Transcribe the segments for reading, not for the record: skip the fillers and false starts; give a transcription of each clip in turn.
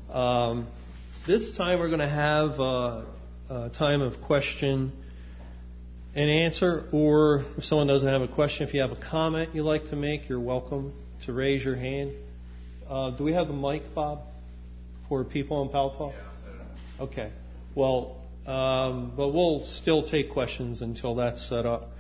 This time we're going to have a time of question and answer, or if someone doesn't have a question, if you have a comment you'd like to make, you're welcome to raise your hand. Do we have the mic, Bob, for people on Pal Talk? Yeah, okay. Well, but we'll still take questions until that's set up.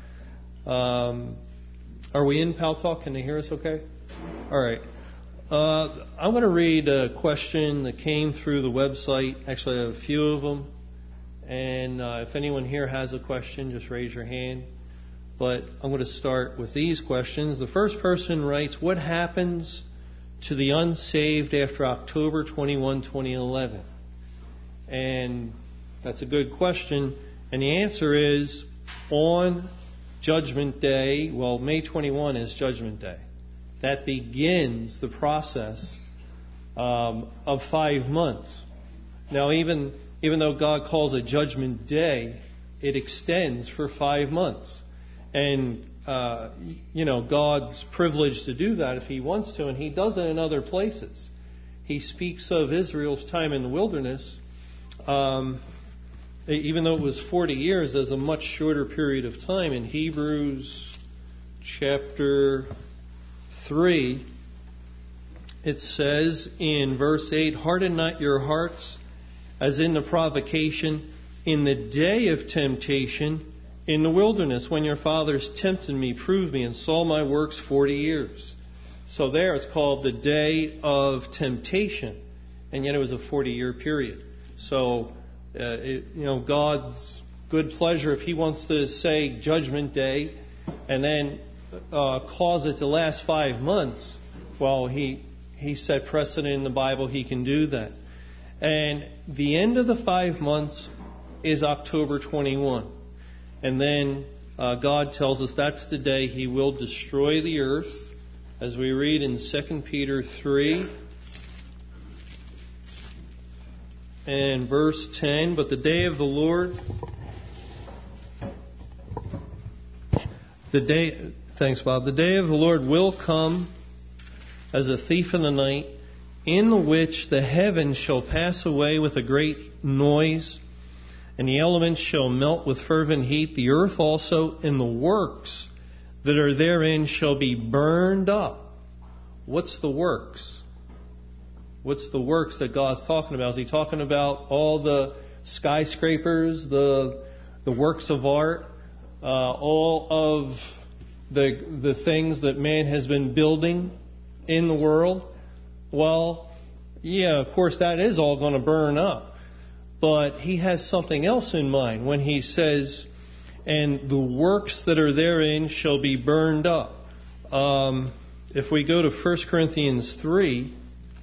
Are we in Pal Talk? Can they hear us okay? All right. I'm going to read a question that came through the website. Actually, I have a few of them. And if anyone here has a question, just raise your hand. But I'm going to start with these questions. The first person writes, what happens to the unsaved after October 21, 2011? And that's a good question. And the answer is, on Judgment Day, well, May 21 is Judgment Day. That begins the process of 5 months. Now, even though God calls it Judgment Day, it extends for 5 months. And, God's privileged to do that if He wants to, and He does it in other places. He speaks of Israel's time in the wilderness, even though it was 40 years, as a much shorter period of time. In Hebrews chapter 3, it says in verse 8, harden not your hearts as in the provocation in the day of temptation in the wilderness, when your fathers tempted me, proved me, and saw my works 40 years. So there it's called the day of temptation, and yet it was a 40-year period. So, God's good pleasure, if He wants to say Judgment Day and then cause it to last 5 months, well, He set precedent in the Bible. He can do that. And the end of the 5 months is October 21. And then God tells us that's the day He will destroy the earth, as we read in 2 Peter 3 and verse 10. But the day of the Lord, thanks, Bob. The day of the Lord will come as a thief in the night, in which the heavens shall pass away with a great noise, and the elements shall melt with fervent heat. The earth also and the works that are therein shall be burned up. What's the works? What's the works that God's talking about? Is He talking about all the skyscrapers, the works of art, all of the things that man has been building in the world? Well, yeah, of course that is all going to burn up. But He has something else in mind when He says, and the works that are therein shall be burned up. If we go to 1 Corinthians 3,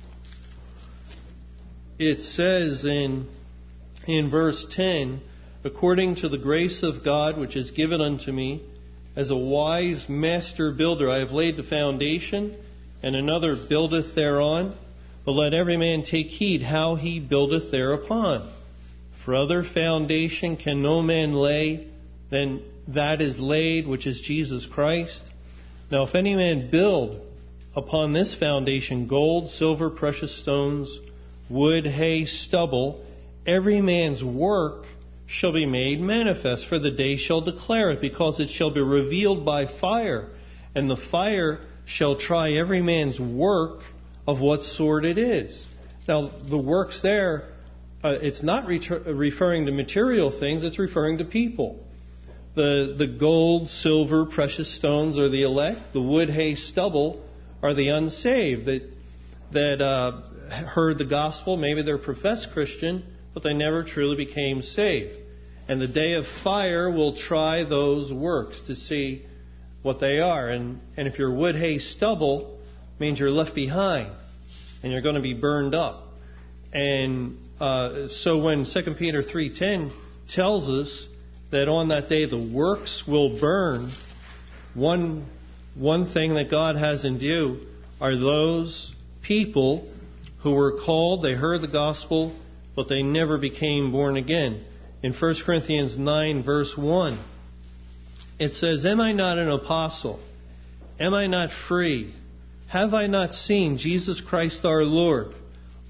it says in verse 10, according to the grace of God which is given unto me, as a wise master builder, I have laid the foundation, and another buildeth thereon. But let every man take heed how he buildeth thereupon. For other foundation can no man lay than that is laid, which is Jesus Christ. Now if any man build upon this foundation gold, silver, precious stones, wood, hay, stubble, every man's work shall be made manifest, for the day shall declare it, because it shall be revealed by fire, and the fire shall try every man's work of what sort it is. Now, the works there, it's not referring to material things, it's referring to people. The gold, silver, precious stones are the elect. The wood, hay, stubble are the unsaved that heard the gospel. Maybe they're professed Christian, but they never truly became saved. And the day of fire will try those works to see what they are. And if you're wood, hay, stubble, it means you're left behind and you're going to be burned up. And so when 2 Peter 3:10 tells us that on that day the works will burn, one thing that God has in view are those people who were called, they heard the gospel, but they never became born again. In 1 Corinthians 9 verse 1, it says, am I not an apostle? Am I not free? Have I not seen Jesus Christ our Lord?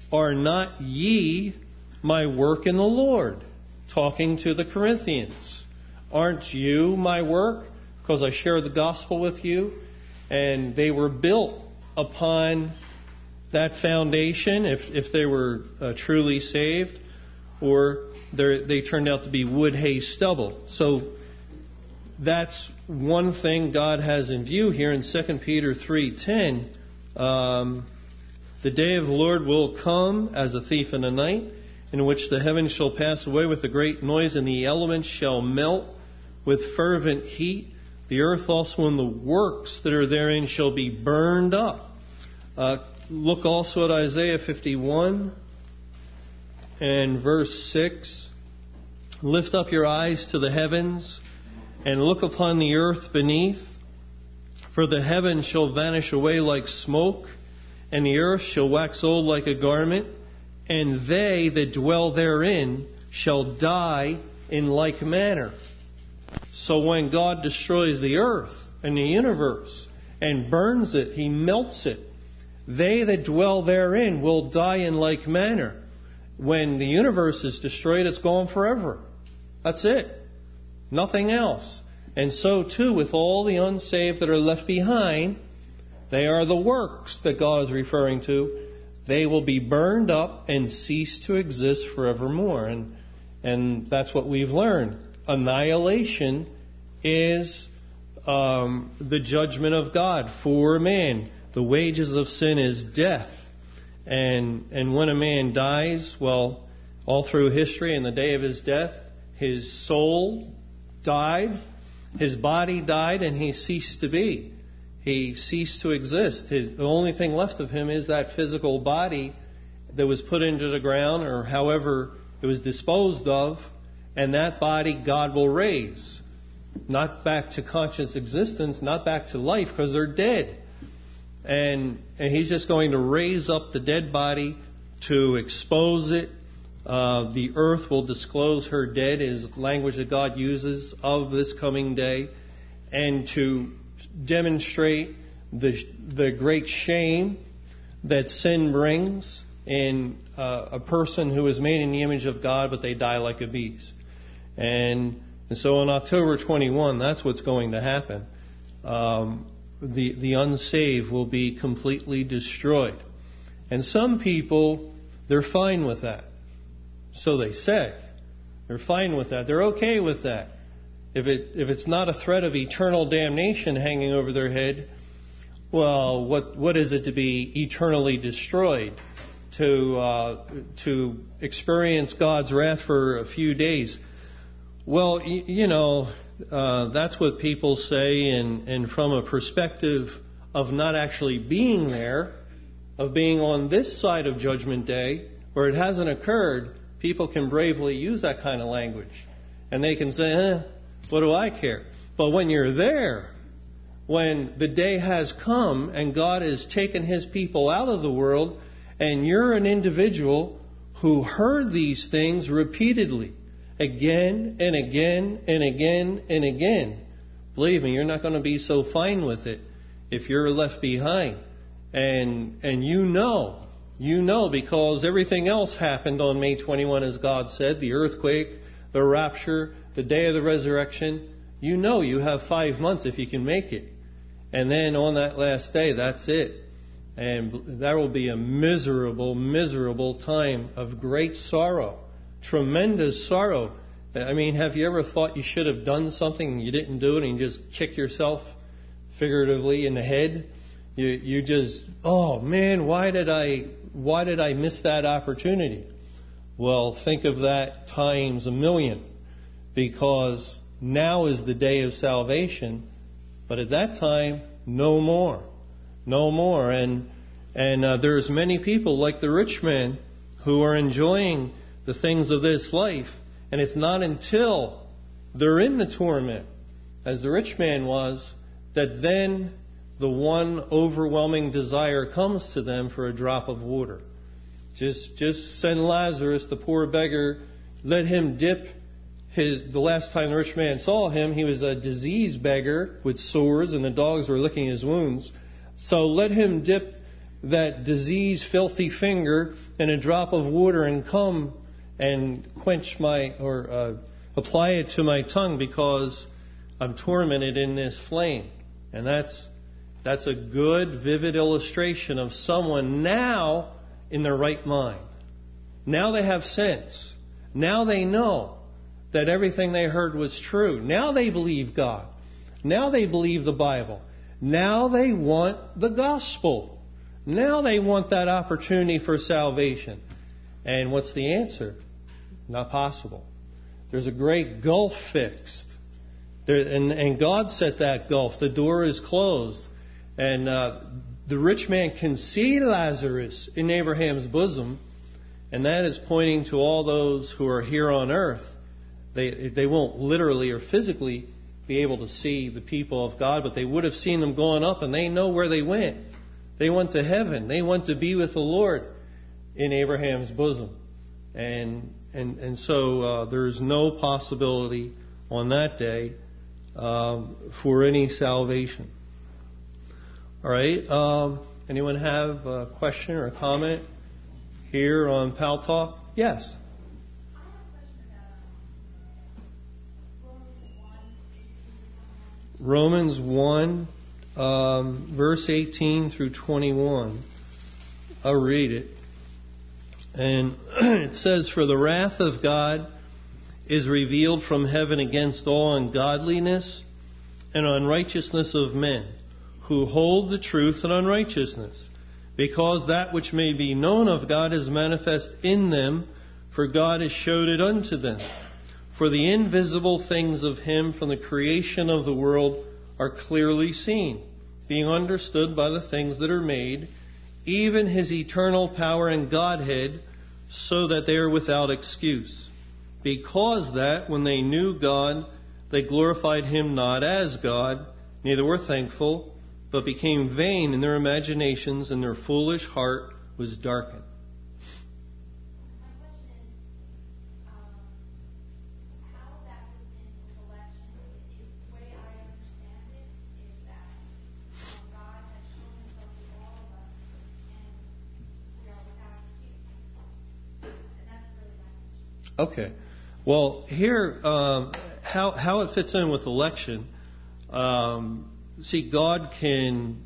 are not ye my work in the Lord? Talking to the Corinthians. Aren't you my work? Because I share the gospel with you. And they were built upon that foundation, if they were truly saved, or they turned out to be wood, hay, stubble. So that's one thing God has in view here in 2 Peter 3:10. The day of the Lord will come as a thief in the night, in which the heavens shall pass away with a great noise, and the elements shall melt with fervent heat. The earth also and the works that are therein shall be burned up. Look also at Isaiah 51 and verse 6. Lift up your eyes to the heavens and look upon the earth beneath. For the heavens shall vanish away like smoke, and the earth shall wax old like a garment, and they that dwell therein shall die in like manner. So when God destroys the earth and the universe and burns it, He melts it, they that dwell therein will die in like manner. When the universe is destroyed, it's gone forever. That's it. Nothing else. And so too with all the unsaved that are left behind, they are the works that God is referring to. They will be burned up and cease to exist forevermore. And that's what we've learned. Annihilation is the judgment of God for man. The wages of sin is death. And when a man dies, well, all through history, in the day of his death, his soul died, his body died, and he ceased to be. He ceased to exist. The only thing left of him is that physical body that was put into the ground, or however it was disposed of, and that body God will raise. Not back to conscious existence, not back to life, because they're dead. And He's just going to raise up the dead body to expose it. The earth will disclose her dead, is language that God uses of this coming day, and to demonstrate the great shame that sin brings in a person who is made in the image of God, but they die like a beast. And so on October 21, that's what's going to happen. The unsaved will be completely destroyed. And some people, they're fine with that. So they say. They're fine with that. They're okay with that. If it's not a threat of eternal damnation hanging over their head, well, what is it to be eternally destroyed? To experience God's wrath for a few days? Well, that's what people say, and from a perspective of not actually being there, of being on this side of Judgment Day, where it hasn't occurred, people can bravely use that kind of language. And they can say, what do I care? But when you're there, when the day has come and God has taken His people out of the world, and you're an individual who heard these things repeatedly, again and again and again and again, believe me, you're not going to be so fine with it if you're left behind. And you know because everything else happened on May 21, as God said, the earthquake, the rapture, the day of the resurrection. You have 5 months if you can make it. And then on that last day, that's it. And that will be a miserable, miserable time of great sorrow. Tremendous sorrow. I mean, have you ever thought you should have done something and you didn't do it, and you just kick yourself figuratively in the head? You just, oh man, why did I miss that opportunity? Well, think of that times a million, because now is the day of salvation, but at that time, no more. No more. And there's many people like the rich man who are enjoying the things of this life, and it's not until they're in the torment, as the rich man was, that then the one overwhelming desire comes to them for a drop of water. Just send Lazarus, the poor beggar, let him dip the last time the rich man saw him, he was a diseased beggar with sores, and the dogs were licking his wounds. So let him dip that diseased, filthy finger in a drop of water and come and quench apply it to my tongue because I'm tormented in this flame. And that's a good, vivid illustration of someone now in their right mind. Now they have sense. Now they know that everything they heard was true. Now they believe God. Now they believe the Bible. Now they want the gospel. Now they want that opportunity for salvation. And what's the answer? Not possible. There's a great gulf fixed. And God set that gulf. The door is closed. And the rich man can see Lazarus in Abraham's bosom. And that is pointing to all those who are here on earth. They won't literally or physically be able to see the people of God, but they would have seen them going up, and they know where they went. They went to heaven. They went to be with the Lord in Abraham's bosom. And so there's no possibility on that day for any salvation. All right. Anyone have a question or a comment here on Pal Talk? Yes. Romans 1, verse 18 through 21. I'll read it. And it says, "For the wrath of God is revealed from heaven against all ungodliness and unrighteousness of men, who hold the truth in unrighteousness, because that which may be known of God is manifest in them, for God has showed it unto them. For the invisible things of Him from the creation of the world are clearly seen, being understood by the things that are made, even His eternal power and Godhead, so that they are without excuse. Because that, when they knew God, they glorified Him not as God, neither were thankful, but became vain in their imaginations, and their foolish heart was darkened." Okay. Well, here, how it fits in with election. See, God can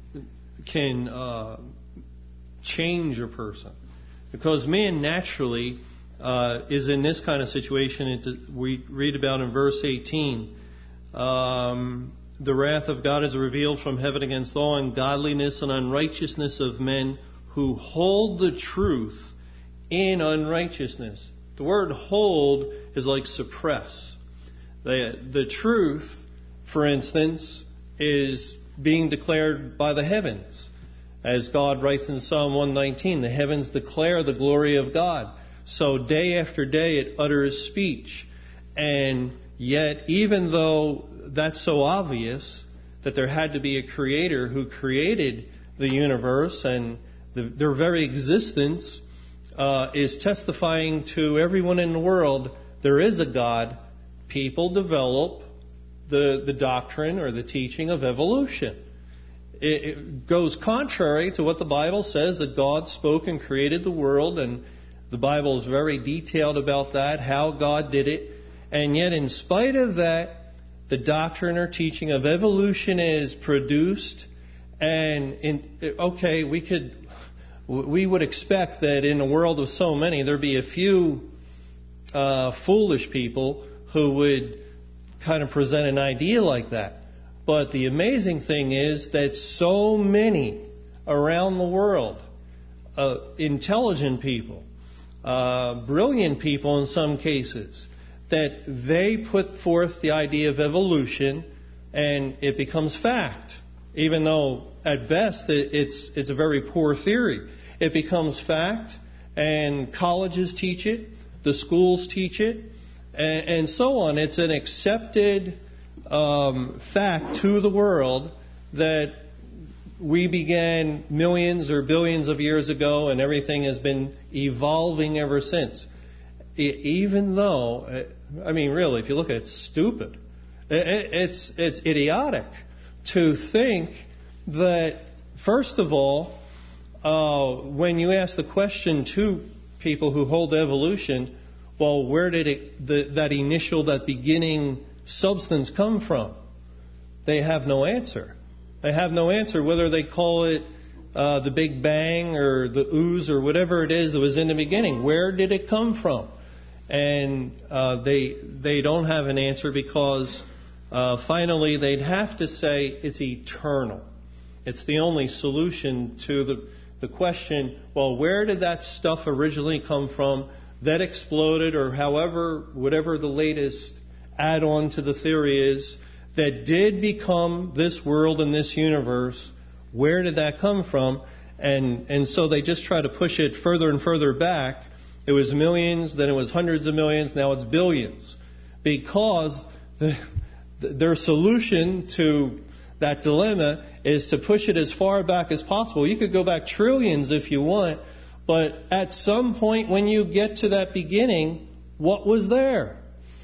change a person, because man naturally is in this kind of situation. We read about in verse 18. The wrath of God is revealed from heaven against all ungodliness and unrighteousness of men who hold the truth in unrighteousness. The word hold is like suppress. The truth, for instance, is being declared by the heavens. As God writes in Psalm 119, the heavens declare the glory of God. So day after day it utters speech. And yet, even though that's so obvious that there had to be a creator who created the universe, and their very existence is testifying to everyone in the world there is a God, people develop the doctrine or the teaching of evolution. It goes contrary to what the Bible says, that God spoke and created the world, and the Bible is very detailed about that, how God did it. And yet, in spite of that, the doctrine or teaching of evolution is produced. And we would expect that in a world of so many, there'd be a few foolish people who would kind of present an idea like that. But the amazing thing is that so many around the world, intelligent people, brilliant people in some cases, that they put forth the idea of evolution, and it becomes fact. Even though at best it's a very poor theory. It becomes fact, and colleges teach it, the schools teach it, and so on. It's an accepted fact to the world that we began millions or billions of years ago, and everything has been evolving ever since. Even though, really, if you look at it, it's stupid. It's idiotic to think that, first of all, when you ask the question to people who hold evolution, well, where did that beginning substance come from? They have no answer. They have no answer, whether they call it the Big Bang or the ooze or whatever it is that was in the beginning. Where did it come from? And they don't have an answer, because finally they'd have to say it's eternal. It's the only solution to the question, well, where did that stuff originally come from that exploded, or whatever the latest add-on to the theory is, that did become this world and this universe? Where did that come from? And so they just try to push it further and further back. It was millions, then it was hundreds of millions, now it's billions. Because their solution to that dilemma is to push it as far back as possible. You could go back trillions if you want, but at some point when you get to that beginning, what was there?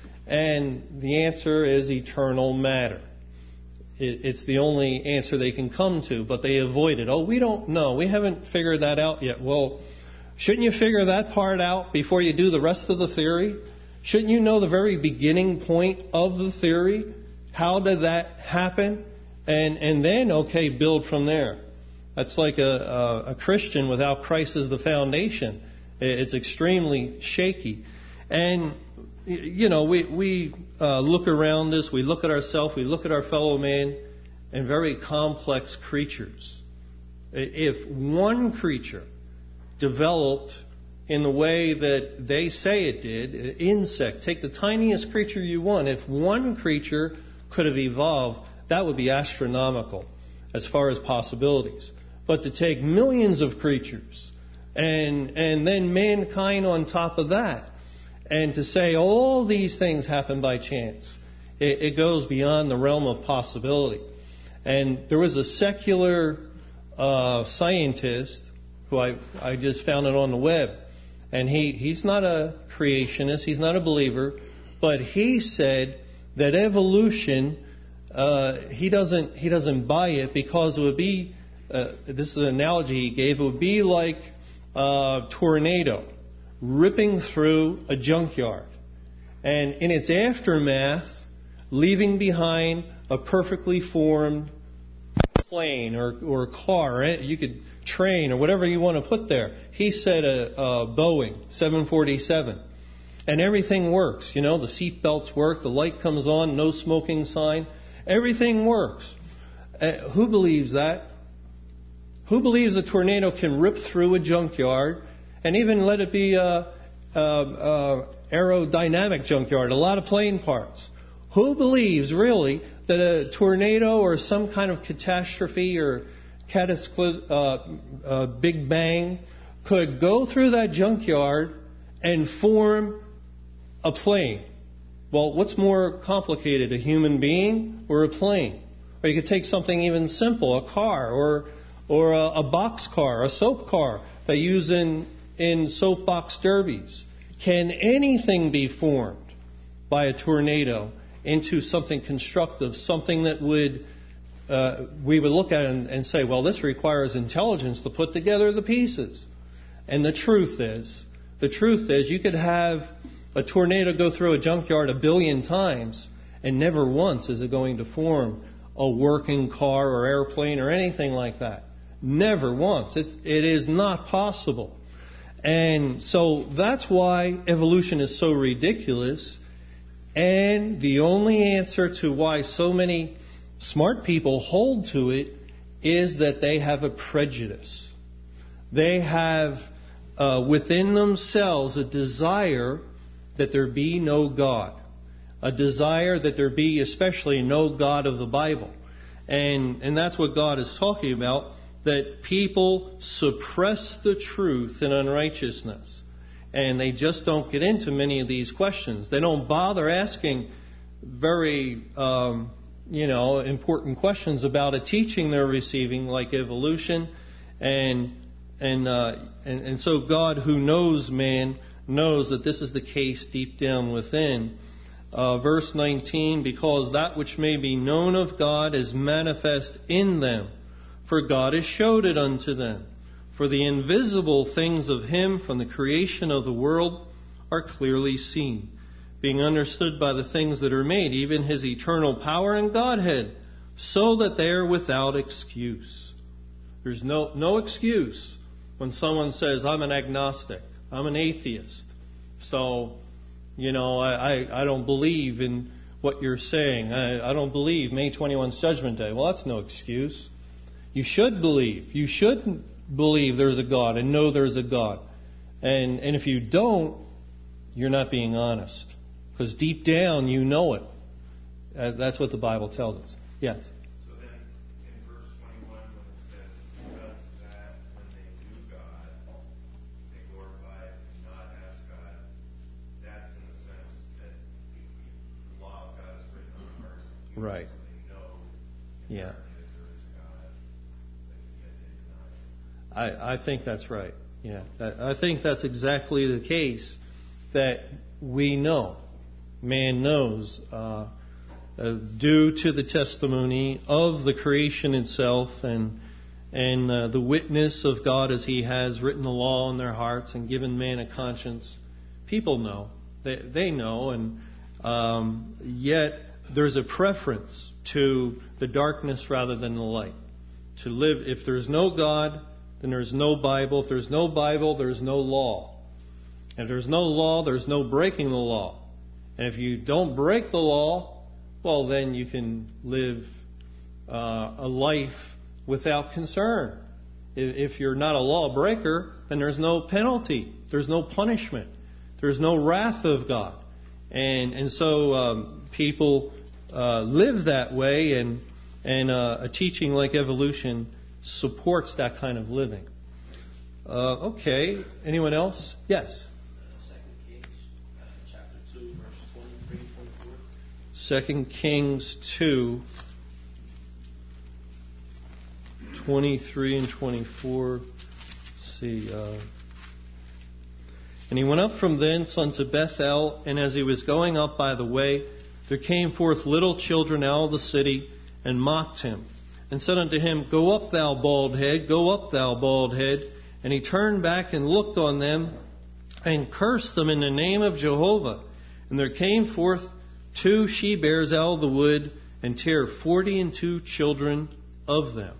And the answer is eternal matter. It's the only answer they can come to, but they avoid it. Oh, we don't know. We haven't figured that out yet. Well, shouldn't you figure that part out before you do the rest of the theory? Shouldn't you know the very beginning point of the theory? How did that happen? And then, okay, build from there. That's like a Christian without Christ as the foundation. It's extremely shaky. And, you know, we look around us, we look at ourselves, we look at our fellow man, and very complex creatures. If one creature developed in the way that they say it did, an insect, take the tiniest creature you want, if one creature could have evolved, that would be astronomical as far as possibilities. But to take millions of creatures and then mankind on top of that, and to say all these things happen by chance, it goes beyond the realm of possibility. And there was a secular scientist who I just found it on the web, and he's not a creationist, he's not a believer, but he said that evolution, he doesn't buy it, because it would be, this is an analogy he gave, it would be like a tornado ripping through a junkyard, and in its aftermath leaving behind a perfectly formed plane or car, you could train or whatever you want to put there. He said a Boeing 747, and everything works. You know, the seat belts work, the light comes on, no smoking sign, everything works. Who believes that? Who believes a tornado can rip through a junkyard, and even let it be a aerodynamic junkyard, a lot of plane parts? Who believes really that a tornado or some kind of catastrophe or Big Bang could go through that junkyard and form a plane? Well, what's more complicated, a human being or a plane? Or you could take something even simple, a car or a box car, a soap car they use in soapbox derbies. Can anything be formed by a tornado into something constructive, something that we would look at it and say, well, this requires intelligence to put together the pieces? And the truth is, you could have a tornado go through a junkyard 1 billion times, and never once is it going to form a working car or airplane or anything like that. Never once. It is not possible. And so that's why evolution is so ridiculous. And the only answer to why so many smart people hold to it is that they have a prejudice. They have within themselves a desire that there be no God. A desire that there be especially no God of the Bible. And that's what God is talking about, that people suppress the truth in unrighteousness. And they just don't get into many of these questions. They don't bother asking very, important questions about a teaching they're receiving, like evolution. And so God, who knows man, knows that this is the case deep down within. Verse 19, because that which may be known of God is manifest in them, for God has showed it unto them. For the invisible things of Him from the creation of the world are clearly seen, being understood by the things that are made, even His eternal power and Godhead, so that they are without excuse. There's no excuse when someone says, I'm an agnostic, I'm an atheist, so, I don't believe in what you're saying. I don't believe May 21's Judgment Day. Well, that's no excuse. You should believe. You should believe there's a God and know there's a God. And if you don't, you're not being honest. Because deep down, you know it. That's what the Bible tells us. Yes? So then, in verse 21, when it says, because that when they knew God, they glorified and not asked God, that's in the sense that the law of God is written on the heart. Right. So they know Yeah. that there is a God, but yet they deny it. I think that's right. Yeah. I think that's exactly the case, that we know. Man knows, due to the testimony of the creation itself and the witness of God as He has written the law in their hearts and given man a conscience. People know. They know, and yet there's a preference to the darkness rather than the light. To live, if there's no God, then there's no Bible. If there's no Bible, there's no law. If there's no law, there's no breaking the law. And if you don't break the law, well, then you can live a life without concern. If you're not a lawbreaker, then there's no penalty. There's no punishment. There's no wrath of God. And so people live that way, and a teaching like evolution supports that kind of living. Okay. Anyone else? Yes. 2 Kings 2, 23 and 24. Let's see. And he went up from thence unto Bethel, and as he was going up by the way, there came forth little children out of the city, and mocked him, and said unto him, Go up, thou bald head, go up, thou bald head. And he turned back and looked on them, and cursed them in the name of Jehovah. And there came forth 2 she-bears out of the wood, and tear 42 children of them.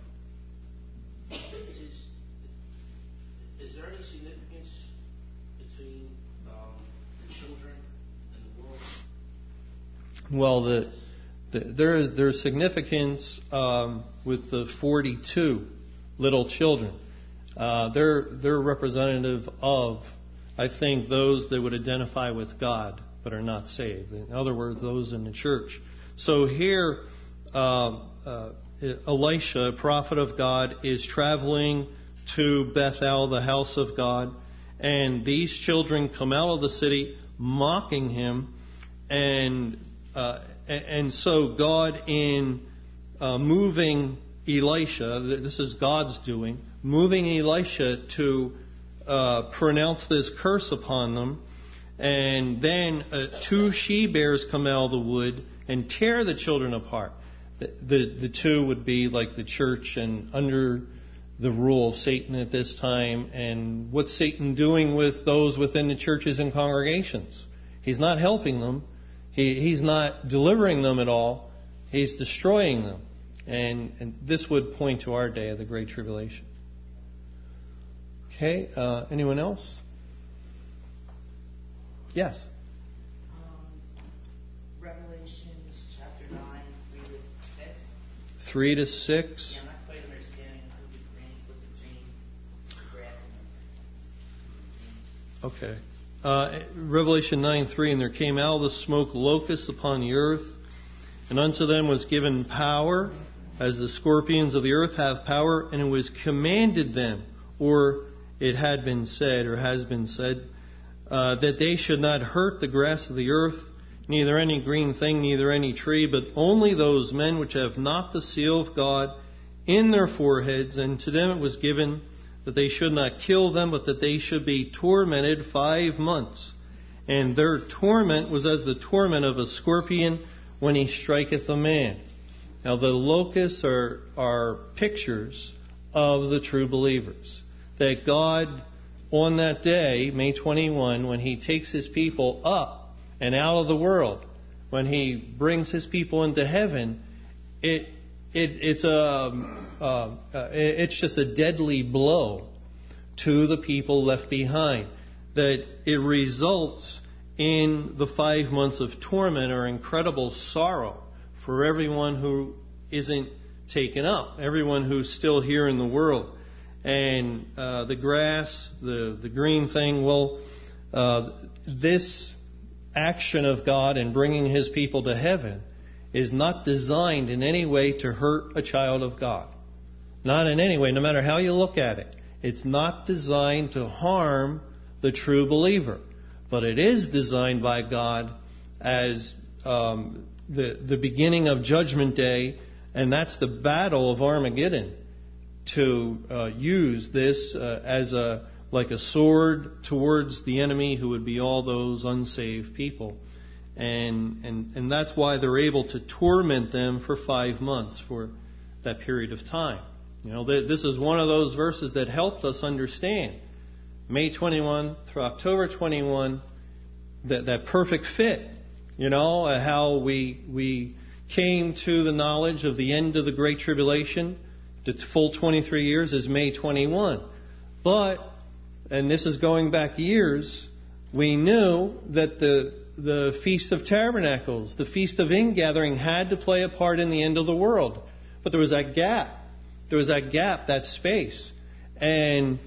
Is there any significance between the children and the world? Well, there's significance with the 42 little children. They're representative of, I think, those that would identify with God but are not saved. In other words, those in the church. So here, Elisha, a prophet of God, is traveling to Bethel, the house of God, and these children come out of the city mocking him, and so God, in moving Elisha, this is God's doing, moving Elisha to pronounce this curse upon them. And then 2 she-bears come out of the wood and tear the children apart. The 2 would be like the church and under the rule of Satan at this time. And what's Satan doing with those within the churches and congregations? He's not helping them. He's not delivering them at all. He's destroying them. And this would point to our day of the Great Tribulation. Okay, anyone else? Yes. Revelations chapter 9, 3 to 6. 3 to 6. Yeah, I'm not quite understanding who the green with the green grass. Okay. Revelation 9:3, and there came out of the smoke locusts upon the earth, and unto them was given power, as the scorpions of the earth have power, and it was commanded them, or it had been said, or has been said, that they should not hurt the grass of the earth, neither any green thing, neither any tree, but only those men which have not the seal of God in their foreheads. And to them it was given that they should not kill them, but that they should be tormented 5 months. And their torment was as the torment of a scorpion when he striketh a man. Now the locusts are pictures of the true believers. that God, on that day, May 21, when He takes His people up and out of the world, when He brings His people into heaven, it's just a deadly blow to the people left behind. That it results in the 5 months of torment or incredible sorrow for everyone who isn't taken up, everyone who's still here in the world. And the grass, the green thing, this action of God in bringing His people to heaven is not designed in any way to hurt a child of God. Not in any way, no matter how you look at it. It's not designed to harm the true believer. But it is designed by God as the beginning of Judgment Day, and that's the battle of Armageddon, to use this as like a sword towards the enemy, who would be all those unsaved people. And that's why they're able to torment them for 5 months, for that period of time. You know, this is one of those verses that helped us understand May 21 through October 21, that perfect fit. You know, how we came to the knowledge of the end of the Great Tribulation, the full 23 years, is May 21. But, and this is going back years, we knew that the Feast of Tabernacles, the Feast of Ingathering, had to play a part in the end of the world. But there was that gap. There was that gap, that space. And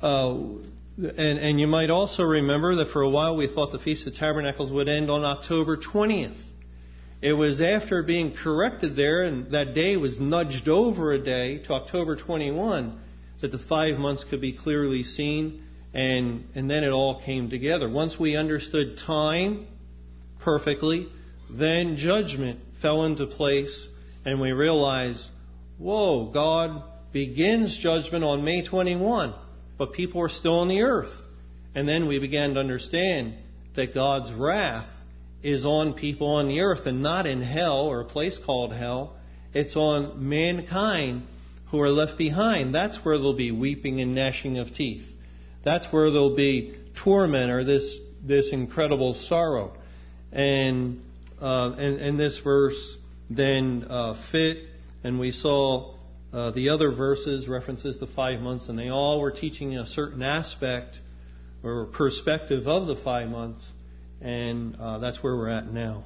you might also remember that for a while we thought the Feast of Tabernacles would end on October 20th. It was after being corrected there, and that day was nudged over a day to October 21, that the 5 months could be clearly seen, and then it all came together. Once we understood time perfectly, then judgment fell into place, and we realized, whoa, God begins judgment on May 21, but people are still on the earth. And then we began to understand that God's wrath is on people on the earth and not in hell or a place called hell. It's on mankind who are left behind. That's where there'll be weeping and gnashing of teeth. That's where there'll be torment or this incredible sorrow. And this verse then fit, and we saw the other verses, references the 5 months, and they all were teaching a certain aspect or perspective of the 5 months, and that's where we're at now.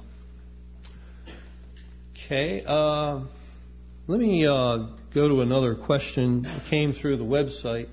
Okay, let me go to another question that came through the website.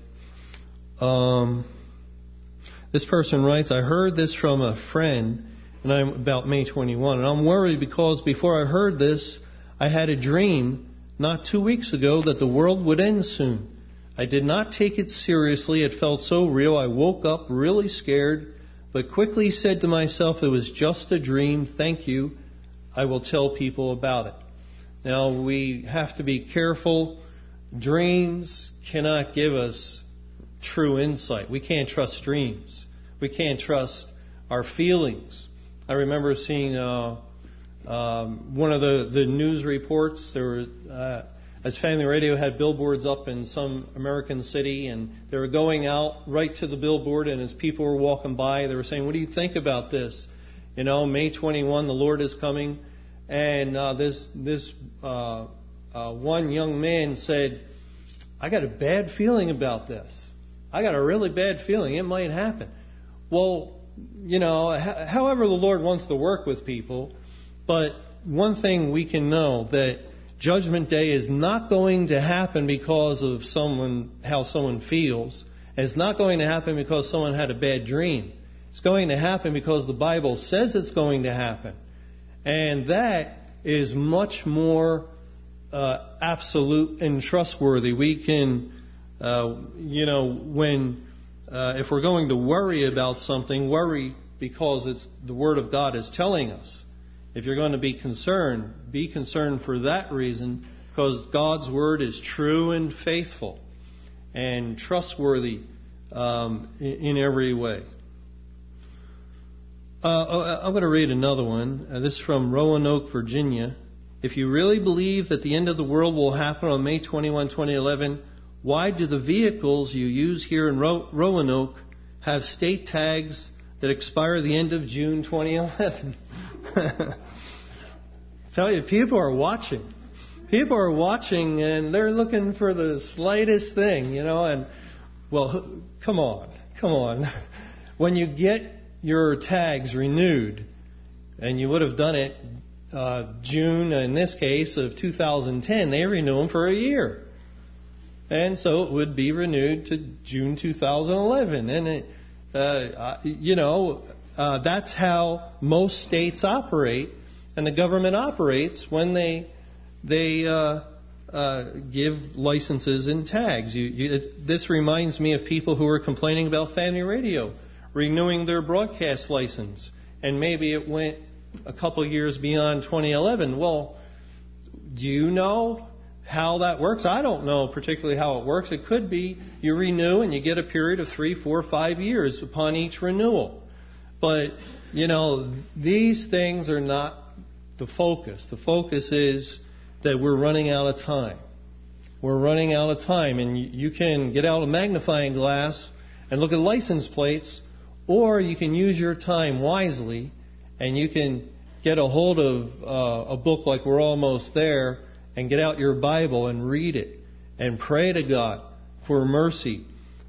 This person writes, I heard this from a friend and I'm about May 21, and I'm worried because before I heard this, I had a dream not 2 weeks ago that the world would end soon. I did not take it seriously. It felt so real. I woke up really scared, but quickly said to myself, it was just a dream. Thank you. I will tell people about it. Now, we have to be careful. Dreams cannot give us true insight. We can't trust dreams. We can't trust our feelings. I remember seeing one of the news reports. There were, as Family Radio had billboards up in some American city, and they were going out right to the billboard, and as people were walking by, they were saying, what do you think about this? You know, May 21, the Lord is coming. And this one young man said, I got a bad feeling about this. I got a really bad feeling. It might happen. Well, you know, however the Lord wants to work with people, but one thing we can know, that Judgment Day is not going to happen because of how someone feels. It's not going to happen because someone had a bad dream. It's going to happen because the Bible says it's going to happen. And that is much more absolute and trustworthy. We can, if we're going to worry about something, worry because it's the Word of God is telling us. If you're going to be concerned for that reason, because God's Word is true and faithful and trustworthy in every way. I'm going to read another one. This is from Roanoke, Virginia. If you really believe that the end of the world will happen on May 21, 2011, why do the vehicles you use here in Roanoke have state tags that expire the end of June 2011? I tell you, people are watching. People are watching, and they're looking for the slightest thing, and, well, come on. When you get your tags renewed, and you would have done it June, in this case, of 2010, they renew them for a year. And so it would be renewed to June 2011. And, that's how most states operate, and the government operates when they give licenses and tags. This reminds me of people who are complaining about Family Radio renewing their broadcast license, and maybe it went a couple years beyond 2011. Well, do you know how that works? I don't know particularly how it works. It could be you renew and you get a period of 3, 4, 5 years upon each renewal. But, these things are not the focus. The focus is that we're running out of time. We're running out of time, and you can get out a magnifying glass and look at license plates, or you can use your time wisely, and you can get a hold of a book like We're Almost There, and get out your Bible and read it, and pray to God for mercy.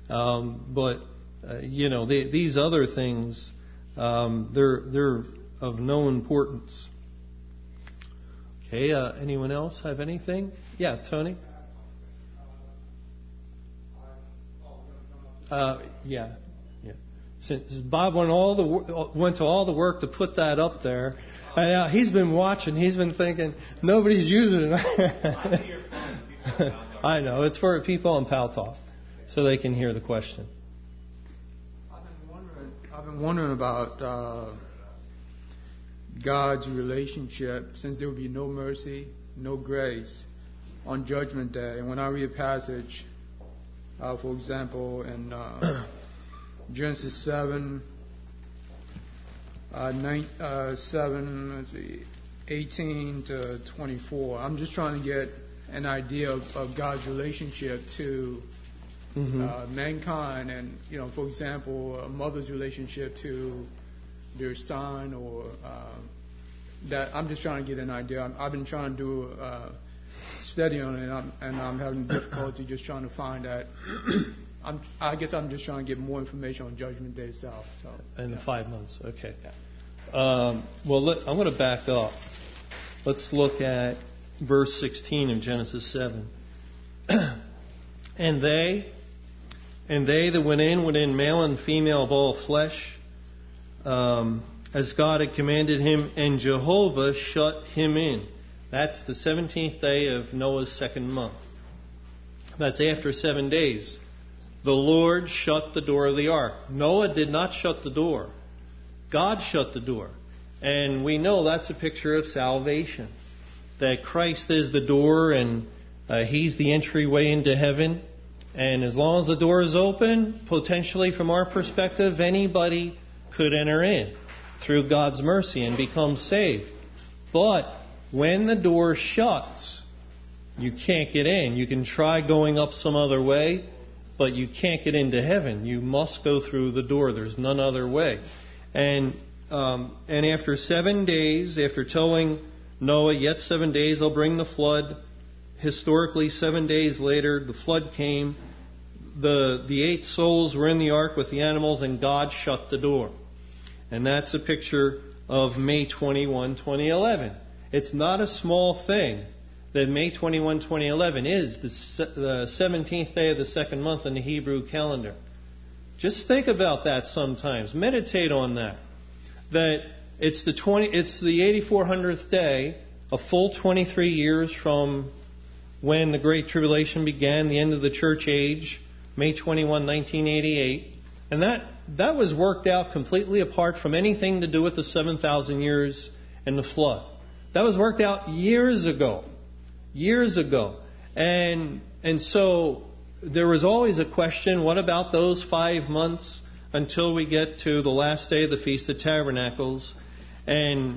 These other things, they're of no importance. Okay, anyone else have anything? Yeah, Tony? Yeah. Since Bob went to all the work to put that up there, and he's been watching. He's been thinking nobody's using it. I know, it's for people on Pal Talk, so they can hear the question. I've been wondering about God's relationship, since there will be no mercy, no grace on Judgment Day. And when I read a passage, for example, in Genesis 7, 18 to 24, I'm just trying to get an idea of God's relationship to mankind, and for example, a mother's relationship to their son, or that. I'm just trying to get an idea. I've been trying to do a study on it, and I'm having difficulty just trying to find that. I guess I'm just trying to get more information on Judgment Day itself. So, the 5 months, okay. I'm going to back up. Let's look at verse 16 of Genesis 7. And they that went in male and female of all flesh, as God had commanded him, and Jehovah shut him in. That's the 17th day of Noah's second month. That's after 7 days. The Lord shut the door of the ark. Noah did not shut the door. God shut the door. And we know that's a picture of salvation. That Christ is the door, and He's the entryway into heaven. And as long as the door is open, potentially from our perspective, anybody could enter in through God's mercy and become saved. But when the door shuts, you can't get in. You can try going up some other way, but you can't get into heaven. You must go through the door. There's none other way. And after 7 days, after telling Noah, yet 7 days I'll bring the flood, historically 7 days later, the flood came. The 8 souls were in the ark with the animals, and God shut the door. And that's a picture of May 21, 2011. It's not a small thing that May 21, 2011 is the 17th day of the second month in the Hebrew calendar. Just think about that sometimes. Meditate on that. That it's the 8400th day, a full 23 years from when the Great Tribulation began, the end of the church age, May 21, 1988. And that was worked out completely apart from anything to do with the 7,000 years and the flood. That was worked out years ago. And so there was always a question, what about those 5 months until we get to the last day of the Feast of Tabernacles? And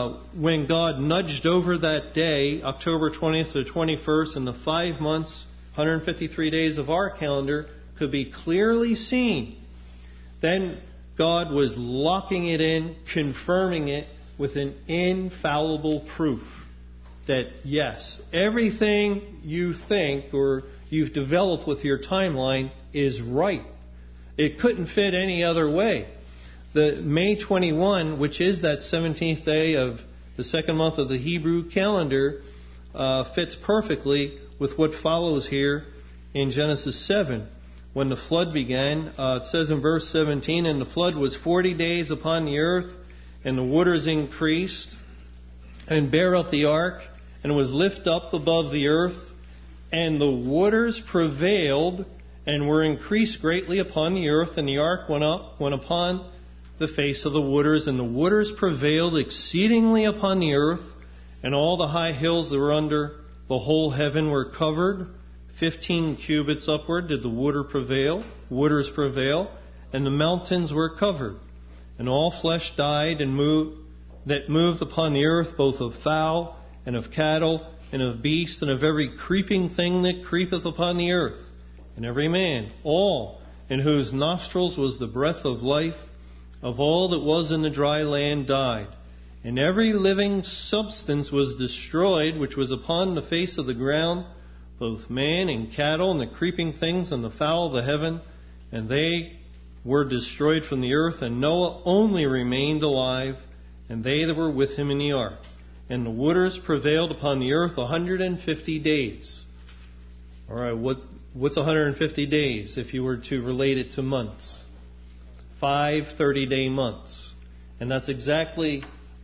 when God nudged over that day, October 20th to 21st, and the 5 months, 153 days of our calendar, could be clearly seen, then God was locking it in, confirming it with an infallible proof that, yes, everything you think or you've developed with your timeline is right. It couldn't fit any other way. The May 21, which is that 17th day of the second month of the Hebrew calendar, fits perfectly with what follows here in Genesis 7. When the flood began, it says in verse 17, "And the flood was 40 days upon the earth, and the waters increased, and bare up the ark, and was lift up above the earth, and the waters prevailed, and were increased greatly upon the earth, and the ark went upon the face of the waters, and the waters prevailed exceedingly upon the earth, and all the high hills that were under the whole heaven were covered. 15 cubits upward did the waters prevail, and the mountains were covered. And all flesh died and moved upon the earth, both of fowl and of cattle and of beasts and of every creeping thing that creepeth upon the earth. And every man, all in whose nostrils was the breath of life, of all that was in the dry land died. And every living substance was destroyed, which was upon the face of the ground, both man and cattle and the creeping things and the fowl of the heaven, and they were destroyed from the earth, and Noah only remained alive, and they that were with him in the ark. And the waters prevailed upon the earth 150 days. All right, what's 150 days if you were to relate it to months? 5 30-day months. And that's exactly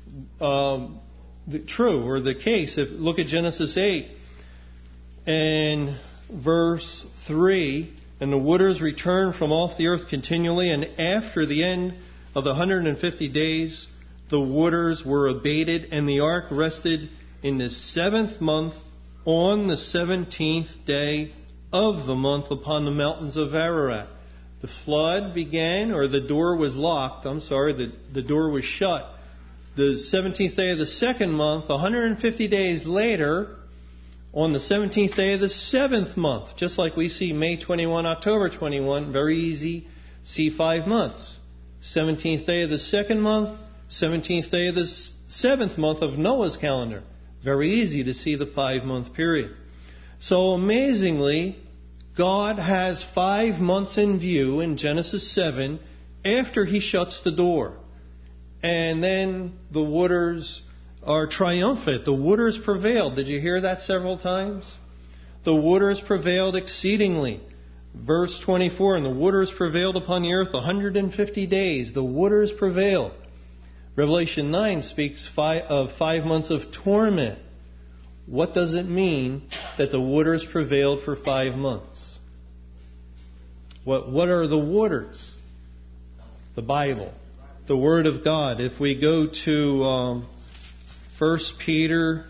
true, or the case. Look at Genesis 8 and verse 3. "And the waters returned from off the earth continually, and after the end of the 150 days, the waters were abated, and the ark rested in the 7th month on the 17th day of the month upon the mountains of Ararat." The flood began, or the door was locked. The door was shut. The 17th day of the second month, 150 days later, on the 17th day of the 7th month, just like we see May 21, October 21, very easy, see 5 months. 17th day of the second month, 17th day of the 7th month of Noah's calendar. Very easy to see the 5-month period. So amazingly, God has 5 months in view in Genesis 7 after He shuts the door. And then the waters are triumphant. The waters prevailed. Did you hear that several times? The waters prevailed exceedingly. Verse 24, "And the waters prevailed upon the earth 150 days. The waters prevailed." Revelation 9 speaks of 5 months of torment. What does it mean that the waters prevailed for 5 months? What are the waters? The Bible, the Word of God. If we go to 1 Peter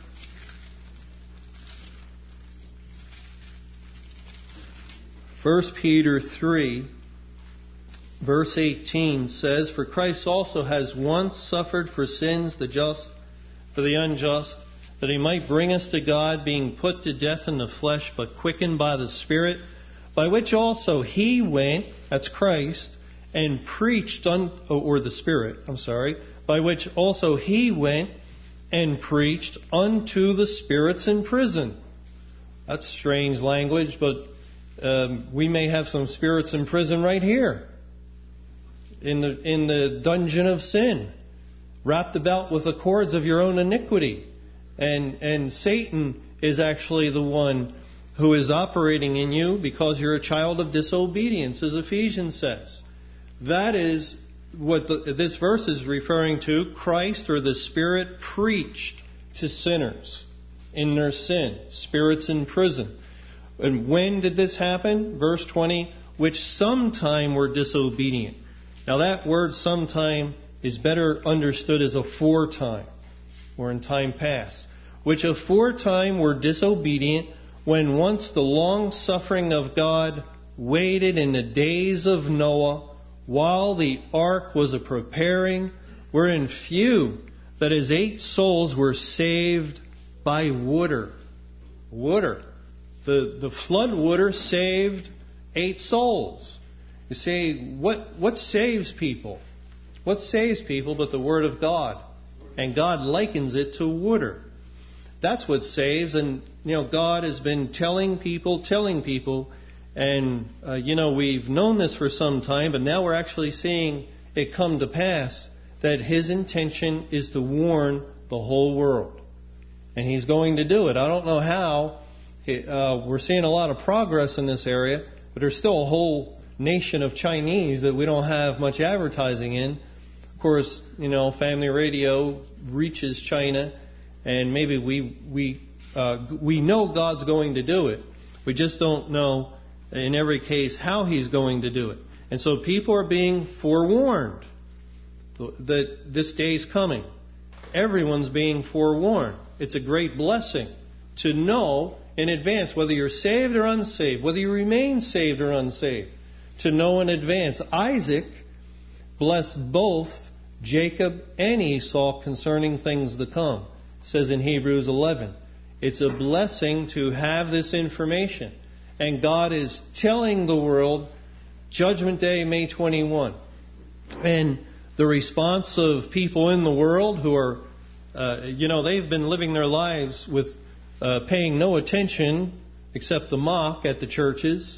3, verse 18 says, "For Christ also has once suffered for sins, the just for the unjust, that He might bring us to God, being put to death in the flesh, but quickened by the Spirit, by which also He went," that's Christ, "and preached the Spirit, by which also He went and preached unto the spirits in prison." That's strange language, but we may have some spirits in prison right here, in the dungeon of sin, wrapped about with the cords of your own iniquity. And Satan is actually the one who is operating in you because you're a child of disobedience, as Ephesians says. That is what this verse is referring to. Christ, or the Spirit, preached to sinners in their sin, spirits in prison. And when did this happen? Verse 20, "which sometime were disobedient." Now that word "sometime" is better understood as aforetime, or in time past. "Which aforetime were disobedient, when once the long suffering of God waited in the days of Noah, while the ark was a preparing, wherein few, that is 8 souls, were saved by water." Water. The flood water saved 8 souls. You say, what saves people? What saves people but the Word of God? And God likens it to water. That's what saves. And, God has been telling people, and, we've known this for some time, but now we're actually seeing it come to pass that His intention is to warn the whole world. And He's going to do it. I don't know how. We're seeing a lot of progress in this area, but there's still a whole nation of Chinese that we don't have much advertising in. Of course, Family Radio reaches China, and maybe we know God's going to do it. We just don't know in every case how He's going to do it. And so people are being forewarned that this day's coming. Everyone's being forewarned. It's a great blessing to know in advance whether you're saved or unsaved, whether you remain saved or unsaved. To know in advance. Isaac blessed both Jacob and Esau concerning things to come. It says in Hebrews 11. It's a blessing to have this information. And God is telling the world, Judgment Day, May 21. And the response of people in the world who are, they've been living their lives with paying no attention except to mock at the churches.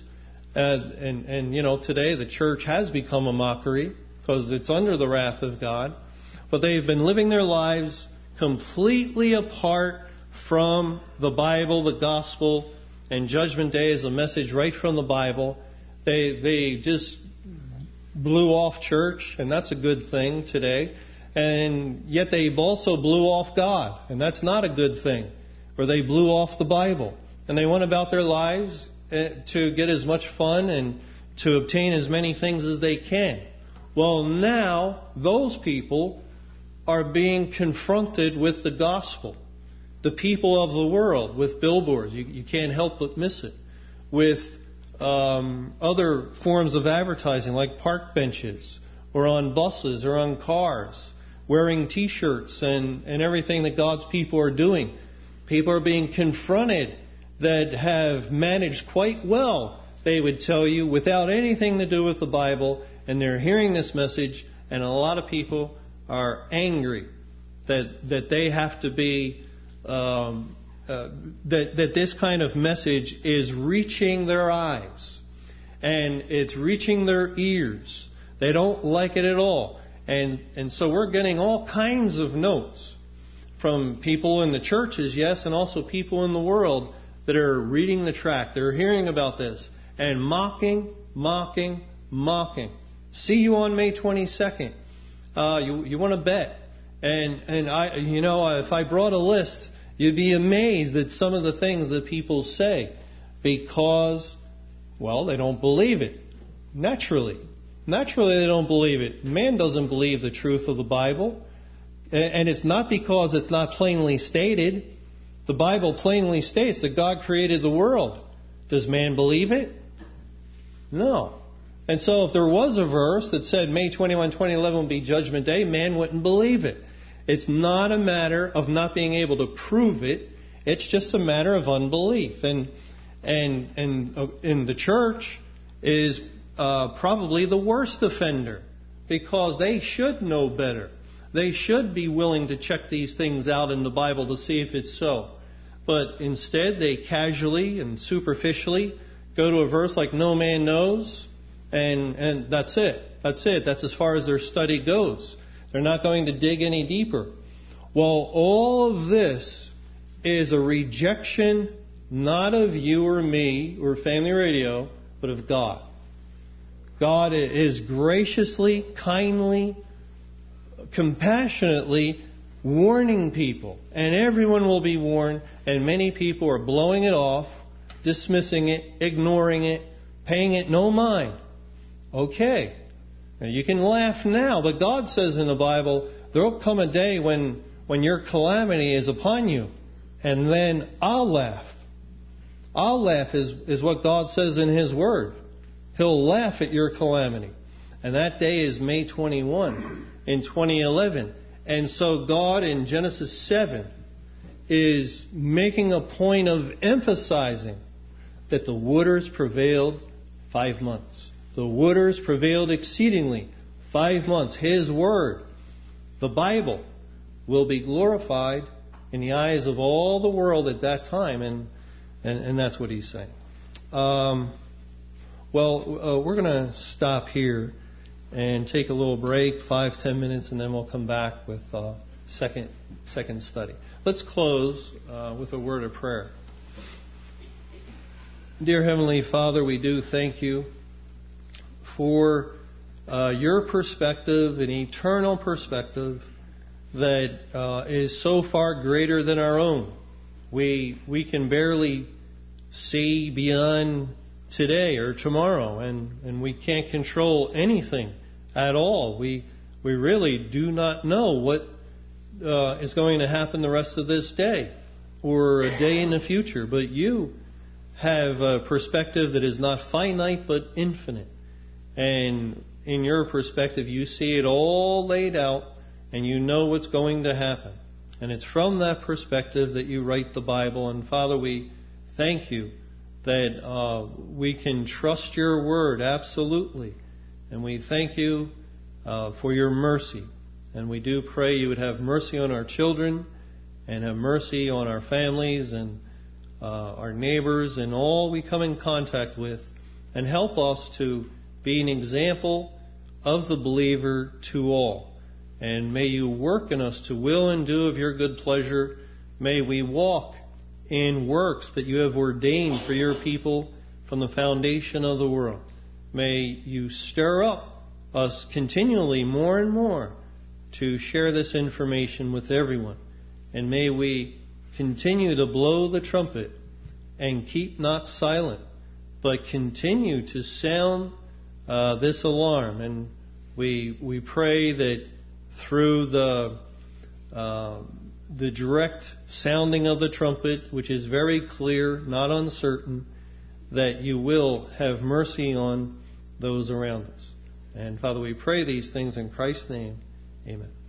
And today the church has become a mockery because it's under the wrath of God. But they've been living their lives completely apart from the Bible, the gospel, and Judgment Day is a message right from the Bible. They just blew off church, and that's a good thing today. And yet they also blew off God, and that's not a good thing. Or they blew off the Bible. And they went about their lives to get as much fun and to obtain as many things as they can. Well, now those people are being confronted with the gospel. The people of the world with billboards. You can't help but miss it. With other forms of advertising like park benches or on buses or on cars, wearing T-shirts and everything that God's people are doing. People are being confronted that have managed quite well, they would tell you, without anything to do with the Bible, and they're hearing this message, and a lot of people are angry that they have to be, that this kind of message is reaching their eyes, and it's reaching their ears. They don't like it at all. And so we're getting all kinds of notes from people in the churches, yes, and also people in the world that are reading the tract. They're hearing about this and mocking. See you on May 22nd. You want to bet? And if I brought a list, you'd be amazed at some of the things that people say because, well, they don't believe it. Naturally, they don't believe it. Man doesn't believe the truth of the Bible. And it's not because it's not plainly stated. The Bible plainly states that God created the world. Does man believe it? No. And so if there was a verse that said May 21, 2011 will be Judgment Day, man wouldn't believe it. It's not a matter of not being able to prove it. It's just a matter of unbelief. And the church is probably the worst offender because they should know better. They should be willing to check these things out in the Bible to see if it's so. But instead, they casually and superficially go to a verse like no man knows, and that's it. That's it. That's as far as their study goes. They're not going to dig any deeper. Well, all of this is a rejection not of you or me or Family Radio, but of God. God is graciously, kindly, compassionately warning people. And everyone will be warned, and many people are blowing it off, dismissing it, ignoring it, paying it no mind. Okay. Now you can laugh now, but God says in the Bible, there will come a day when your calamity is upon you, and then I'll laugh. I'll laugh is what God says in His Word. He'll laugh at your calamity. And that day is May 21 in 2011. And so God in Genesis 7 is making a point of emphasizing that the waters prevailed 5 months. The waters prevailed exceedingly 5 months. His Word, the Bible, will be glorified in the eyes of all the world at that time. And that's what he's saying. We're going to stop here and take a little break, 5-10 minutes, and then we'll come back with second study. Let's close with a word of prayer. Dear Heavenly Father, we do thank you for your perspective, an eternal perspective that is so far greater than our own. We can barely see beyond today or tomorrow, and we can't control anything at all. We really do not know what is going to happen the rest of this day or a day in the future. But you have a perspective that is not finite but infinite. And in your perspective, you see it all laid out and you know what's going to happen. And it's from that perspective that you write the Bible. And Father, we thank you that we can trust your word absolutely. And we thank you for your mercy. And we do pray you would have mercy on our children and have mercy on our families and our neighbors and all we come in contact with. And help us to be an example of the believer to all. And may you work in us to will and do of your good pleasure. May we walk in works that you have ordained for your people from the foundation of the world. May you stir up us continually more and more to share this information with everyone. And may we continue to blow the trumpet and keep not silent, but continue to sound this alarm. And we pray that through the direct sounding of the trumpet, which is very clear, not uncertain, that you will have mercy on those around us. And Father, we pray these things in Christ's name. Amen.